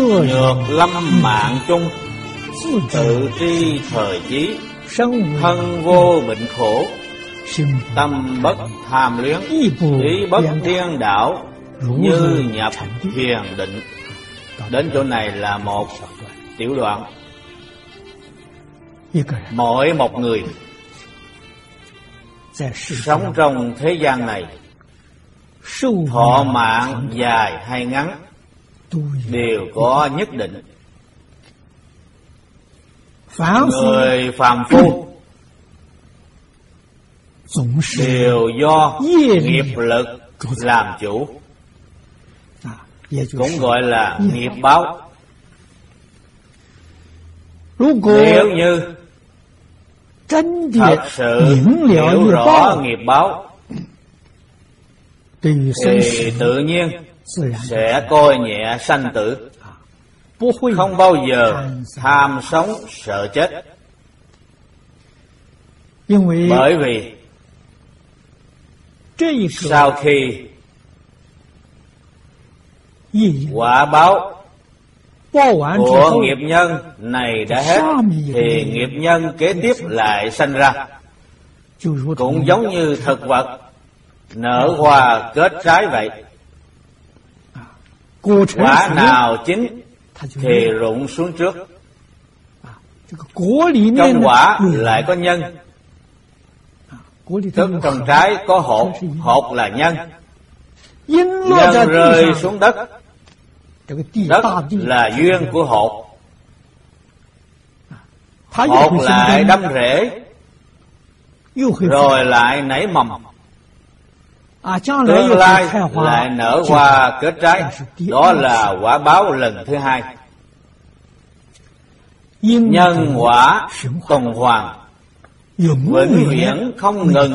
nhược lâm mạng chung, tự tri thời chí, thân vô bệnh khổ, tâm bất tham luyến, ý bất điên đảo, như nhập thiền định. Đến chỗ này là một tiểu đoạn. Mỗi một người sống trong thế gian này, thọ mạng dài hay ngắn đều có nhất định. Người phàm phu đều do nghiệp lực làm chủ, cũng gọi là nghiệp báo. Nếu như thật sự hiểu rõ nghiệp báo thì tự nhiên sẽ coi nhẹ sanh tử, không bao giờ tham sống sợ chết. Bởi vì sau khi quả báo của nghiệp nhân này đã hết thì nghiệp nhân kế tiếp lại sanh ra. Cũng giống như thực vật nở hoa kết trái vậy. Quả nào chín thì rụng xuống trước. Trong quả lại có nhân, tức trong trái có hột, hột là nhân. Nhân rơi xuống đất, đất là duyên của hột. Hột lại đâm rễ, rồi lại nảy mầm. Tương lai lại nở hoa kết trái. Đó là quả báo lần thứ hai. Nhân quả tuần hoàn, vĩnh viễn không ngừng.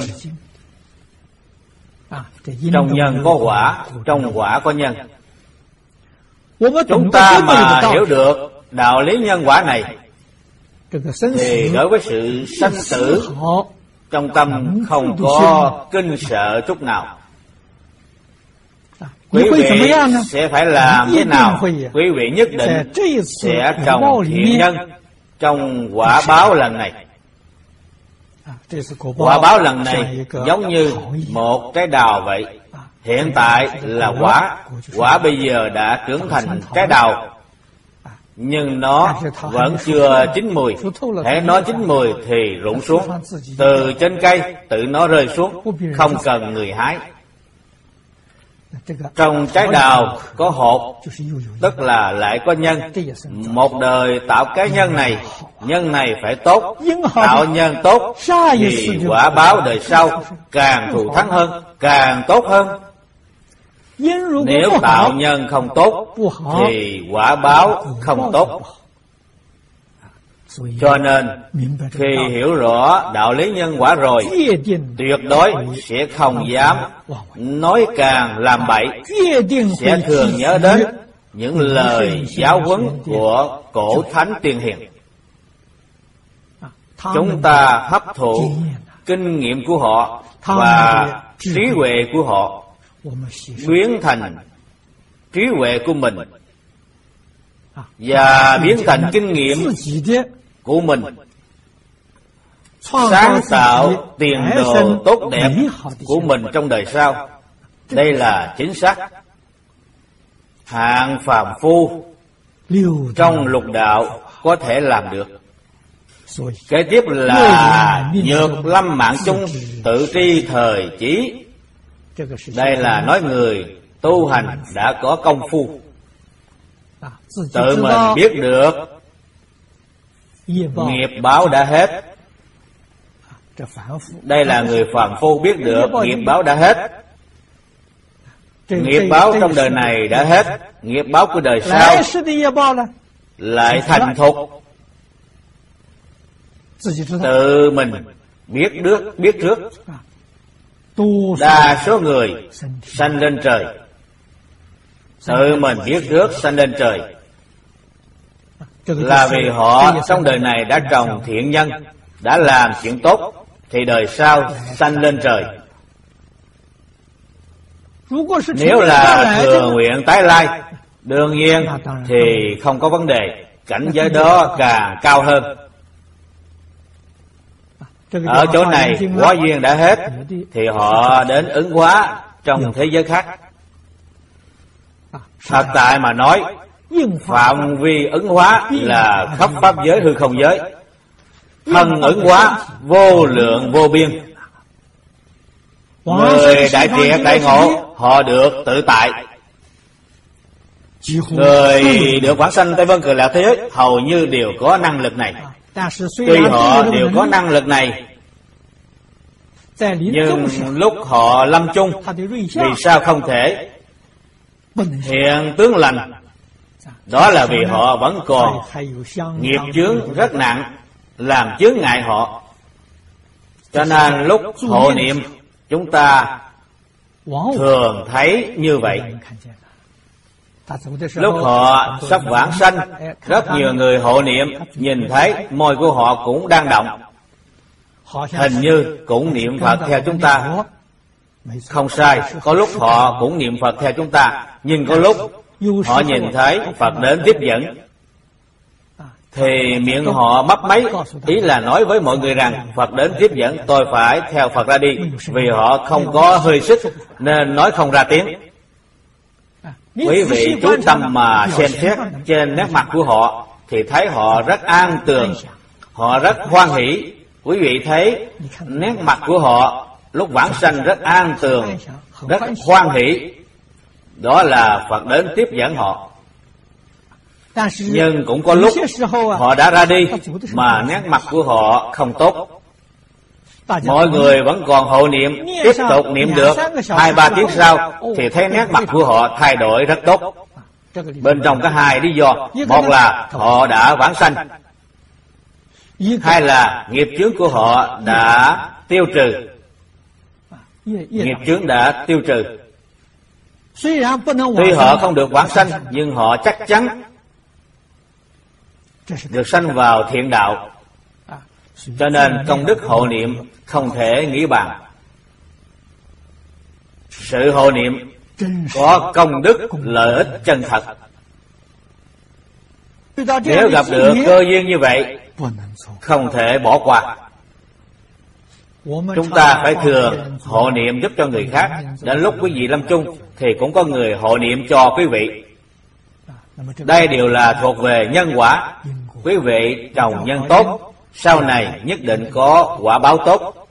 Trong nhân có quả, trong quả có nhân. Chúng ta mà hiểu được đạo lý nhân quả này thì đối với sự sanh tử trong tâm không có kinh sợ chút nào. Quý vị sẽ phải làm thế nào? Quý vị nhất định sẽ trồng thiện nhân trong quả báo lần này. Quả báo lần này giống như một trái đào vậy. Hiện tại là quả, quả bây giờ đã trưởng thành trái đào, nhưng nó vẫn chưa chín mùi. Hễ nó chín mùi thì rụng xuống từ trên cây, tự nó rơi xuống, không cần người hái. Trong trái đào có hột, tức là lại có nhân. Một đời tạo cái nhân này phải tốt. Tạo nhân tốt thì quả báo đời sau càng thù thắng hơn, càng tốt hơn. Nếu tạo nhân không tốt thì quả báo không tốt. Cho nên khi hiểu rõ đạo lý nhân quả rồi, tuyệt đối sẽ không dám nói càng làm bậy, sẽ thường nhớ đến những lời giáo huấn của cổ thánh tiên hiền. Chúng ta hấp thụ kinh nghiệm của họ và trí huệ của họ, biến thành trí huệ của mình và biến thành kinh nghiệm của mình, sáng tạo tiền đồ tốt đẹp của mình trong đời sau. Đây là chính xác. Hạng phàm phu trong lục đạo có thể làm được. Kế tiếp là nhược lâm mạng chung, tự tri thời chí. Đây là nói người tu hành đã có công phu, tự mình biết được nghiệp báo đã hết. Đây là người phàm phu biết được nghiệp báo đã hết. Nghiệp báo trong đời này đã hết, nghiệp báo của đời sau lại thành thục. Tự mình biết trước. Đa số người sanh lên trời, tự mình biết trước sanh lên trời, là vì họ trong đời này đã trồng thiện nhân, đã làm chuyện tốt, thì đời sau sanh lên trời. Nếu là thừa nguyện tái lai, Đương nhiên thì không có vấn đề, cảnh giới đó càng cao hơn. Ở chỗ này hóa duyên đã hết thì họ đến ứng hóa trong thế giới khác. Thật tại mà nói, phạm vi ứng hóa là khắp pháp giới hư không giới. Thân ứng hóa vô lượng vô biên. Người đại triệt đại ngộ họ được tự tại. Người được vãng sanh Tây Vân Cực Lạc thế giới hầu như đều có năng lực này. Tuy họ đều có năng lực này, nhưng lúc họ lâm chung, vì sao không thể hiện tướng lành? Đó là vì họ vẫn còn nghiệp chướng rất nặng, làm chướng ngại họ. Cho nên lúc hộ niệm chúng ta thường thấy như vậy. Lúc họ sắp vãng sanh, rất nhiều người hộ niệm nhìn thấy môi của họ cũng đang động, hình như cũng niệm Phật theo chúng ta. Không sai, có lúc họ cũng niệm Phật theo chúng ta, nhưng có lúc họ nhìn thấy Phật đến tiếp dẫn thì miệng họ mấp máy, ý là nói với mọi người rằng Phật đến tiếp dẫn, tôi phải theo Phật ra đi. Vì họ không có hơi sức nên nói không ra tiếng. Quý vị chú tâm mà xem xét trên nét mặt của họ thì thấy họ rất an tường, họ rất hoan hỷ. Quý vị thấy nét mặt của họ lúc vãng sanh rất an tường, rất hoan hỷ. Đó là Phật đến tiếp dẫn họ. Nhưng cũng có lúc họ đã ra đi mà nét mặt của họ không tốt. Mọi người vẫn còn hộ niệm, tiếp tục niệm được 2-3 tiếng sau thì thấy nét mặt của họ thay đổi rất tốt. Bên trong có hai lý do. Một là họ đã vãng sanh, hai là nghiệp chướng của họ đã tiêu trừ. Nghiệp chướng đã tiêu trừ. Tuy họ không được vãng sanh, nhưng họ chắc chắn được sanh vào thiện đạo. Cho nên công đức hộ niệm không thể nghĩ bàn. Sự hộ niệm có công đức lợi ích chân thật. Nếu gặp được cơ duyên như vậy, không thể bỏ qua. Chúng ta phải thường hộ niệm giúp cho người khác. Đến lúc quý vị lâm chung thì cũng có người hộ niệm cho quý vị. Đây đều là thuộc về nhân quả. Quý vị trồng nhân tốt, sau này nhất định có quả báo tốt.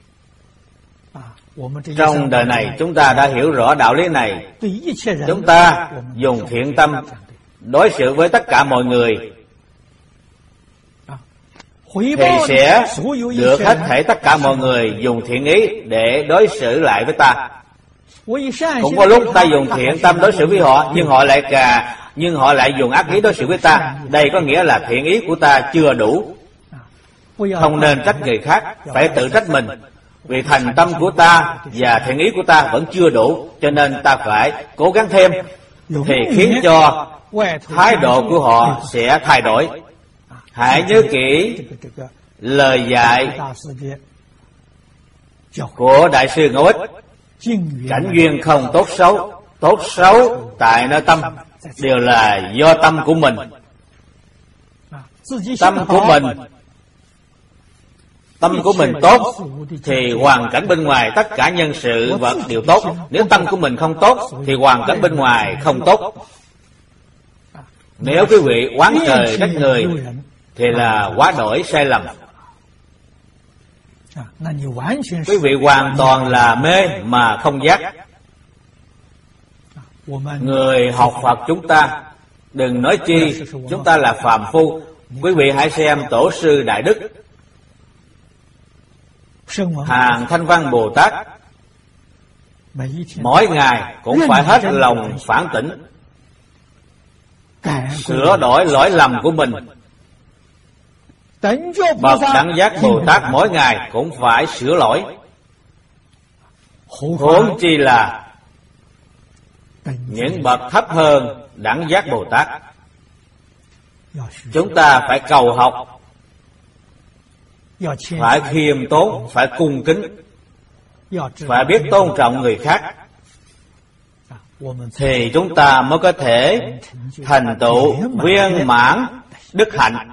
Trong đời này chúng ta đã hiểu rõ đạo lý này. Chúng ta dùng thiện tâm đối xử với tất cả mọi người thì sẽ được hết thảy tất cả mọi người dùng thiện ý để đối xử lại với ta. Cũng có lúc ta dùng thiện tâm đối xử với họ, nhưng họ lại dùng ác ý đối xử với ta. Đây có nghĩa là thiện ý của ta chưa đủ. Không nên trách người khác, phải tự trách mình. Vì thành tâm của ta và thiện ý của ta vẫn chưa đủ, cho nên ta phải cố gắng thêm, thì khiến cho thái độ của họ sẽ thay đổi. Hãy nhớ kỹ lời dạy của Đại sư Ngẫu Ích: cảnh duyên không tốt xấu, tốt xấu tại nơi tâm, đều là do tâm của mình. Tâm của mình tốt thì hoàn cảnh bên ngoài tất cả nhân sự vật đều tốt. Nếu tâm của mình không tốt thì hoàn cảnh bên ngoài không tốt. Nếu quý vị oán trời trách người thì là quá đổi sai lầm. Quý vị hoàn toàn là mê mà không giác. Người học Phật chúng ta, đừng nói chi chúng ta là phàm phu. Quý vị hãy xem Tổ sư Đại Đức Hàng Thanh Văn Bồ Tát, mỗi ngày cũng phải hết lòng phản tỉnh, sửa đổi lỗi lầm của mình. Bậc Đẳng Giác Bồ Tát mỗi ngày cũng phải sửa lỗi, huống chi là những bậc thấp hơn Đẳng Giác Bồ Tát. Chúng ta phải cầu học, phải khiêm tốn, phải cung kính, phải biết tôn trọng người khác. thì chúng ta mới có thể thành tựu viên mãn đức hạnh.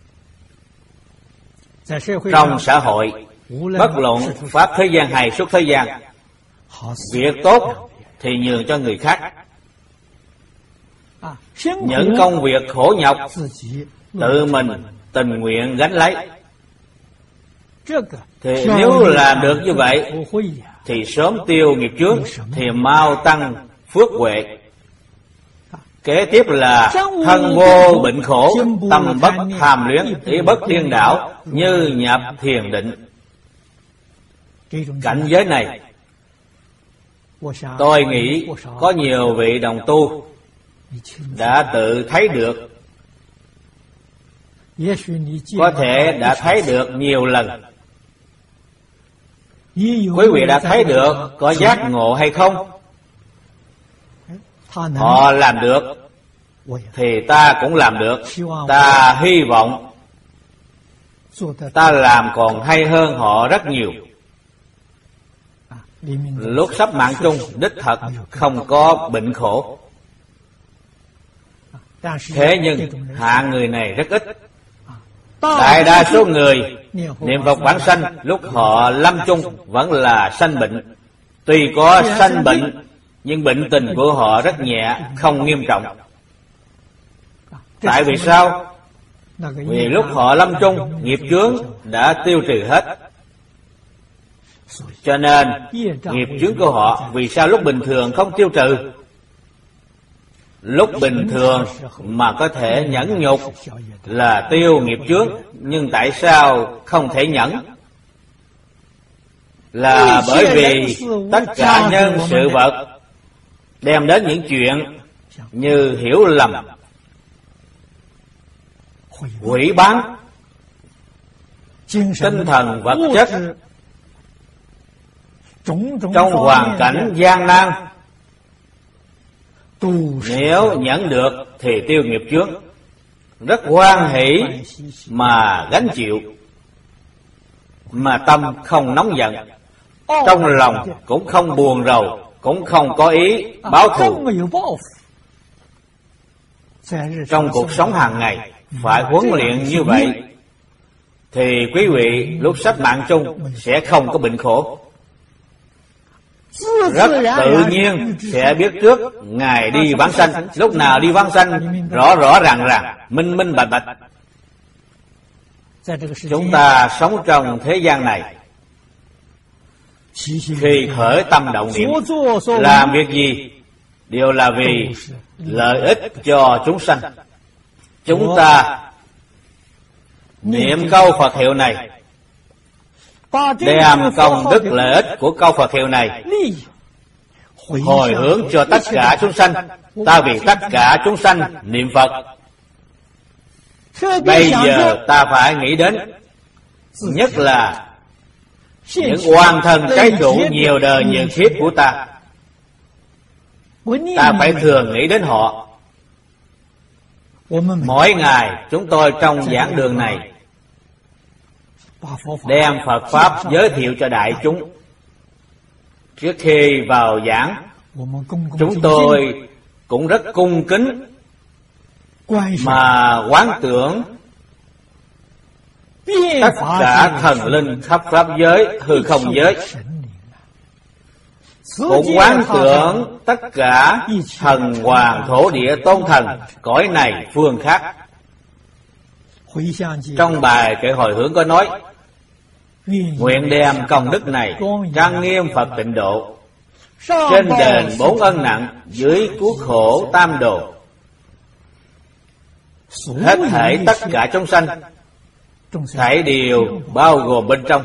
Trong xã hội, bất luận pháp thế gian hay xuất thế gian, việc tốt thì nhường cho người khác. Những công việc khổ nhọc tự mình tình nguyện gánh lấy. Thì nếu làm được như vậy thì sớm tiêu nghiệp chướng, thì mau tăng phước huệ. Kế tiếp là thân vô bệnh khổ, tâm bất tham luyến, ý bất điên đảo, như nhập thiền định. Cảnh giới này tôi nghĩ có nhiều vị đồng tu đã tự thấy được, có thể đã thấy được nhiều lần. Quý vị đã thấy được có giác ngộ hay không? Họ làm được thì ta cũng làm được. Ta hy vọng ta làm còn hay hơn họ rất nhiều. Lúc sắp mạng chung, đích thật không có bệnh khổ. Thế nhưng hạng người này rất ít. Đại đa số người niệm Phật vãng sanh, lúc họ lâm chung vẫn là sanh bệnh. Tuy có sanh bệnh nhưng bệnh tình của họ rất nhẹ, không nghiêm trọng. Tại vì sao? Vì lúc họ lâm chung, nghiệp chướng đã tiêu trừ hết. Cho nên nghiệp chướng của họ vì sao lúc bình thường không tiêu trừ? Lúc bình thường mà có thể nhẫn nhục là tiêu nghiệp chướng, nhưng tại sao không thể nhẫn? Là bởi vì tất cả nhân sự vật đem đến những chuyện như hiểu lầm, hủy bán tinh thần vật chất. Trong hoàn cảnh gian nan, nếu nhẫn được thì tiêu nghiệp chướng, rất hoan hỷ mà gánh chịu, mà tâm không nóng giận, trong lòng cũng không buồn rầu, cũng không có ý báo thù. Trong cuộc sống hàng ngày phải huấn luyện như vậy, thì quý vị lúc sắp mạng chung sẽ không có bệnh khổ. Rất tự nhiên sẽ biết trước ngày đi vãng sanh. Lúc nào đi vãng sanh rõ rõ ràng ràng, minh minh bạch bạch. Chúng ta sống trong thế gian này, khi khởi tâm động niệm, làm việc gì đều là vì lợi ích cho chúng sanh. Chúng ta niệm câu Phật hiệu này, đem công đức lợi ích của câu Phật hiệu này hồi hướng cho tất cả chúng sanh. Ta vì tất cả chúng sanh niệm Phật. Bây giờ ta phải nghĩ đến, nhất là những oan thân trái chủ nhiều đời nhiều kiếp của ta. Ta phải thường nghĩ đến họ. Mỗi ngày chúng tôi trong giảng đường này đem Phật Pháp giới thiệu cho đại chúng. Trước khi vào giảng, chúng tôi cũng rất cung kính mà quán tưởng tất cả thần linh khắp pháp giới, hư không giới, cũng quán tưởng tất cả thần hoàng thổ địa tôn thần cõi này phương khác. Trong bài kệ hồi hướng có nói, nguyện đem công đức này trang nghiêm Phật tịnh độ, trên đền 4 ân nặng, dưới cứu khổ tam đồ. Hết thảy tất cả chúng sanh, thảy đều bao gồm bên trong.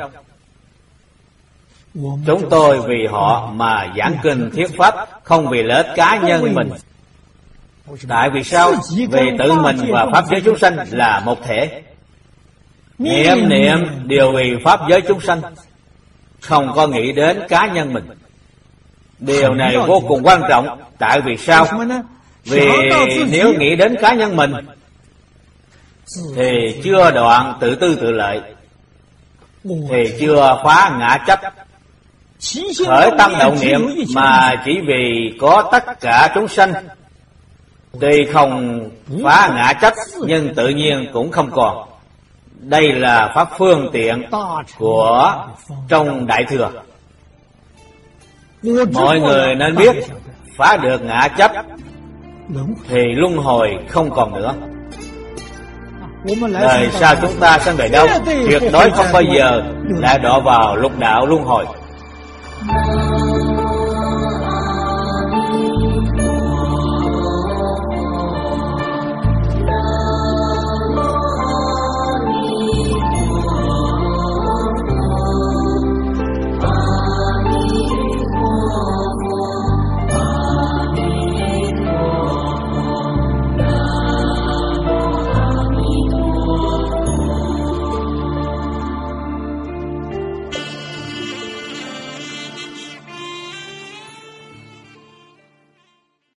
Chúng tôi vì họ mà giảng kinh thuyết pháp, không vì lợi ích cá nhân mình. Tại vì sao? Vì tự mình và pháp giới chúng sanh là một thể. Niệm niệm đều vì pháp giới chúng sanh, không có nghĩ đến cá nhân mình. Điều này vô cùng quan trọng. Tại vì sao? Vì nếu nghĩ đến cá nhân mình thì chưa đoạn tự tư tự lợi, thì chưa phá ngã chấp, khởi tâm động niệm mà chỉ vì có tất cả chúng sanh, tuy không phá ngã chấp nhưng tự nhiên cũng không còn. Đây là pháp phương tiện của trong Đại Thừa. Mọi người nên biết, phá được ngã chấp thì luân hồi không còn nữa. Đời sau chúng ta sinh về đâu, tuyệt đối không bao giờ lại đọa vào lục đạo luân hồi.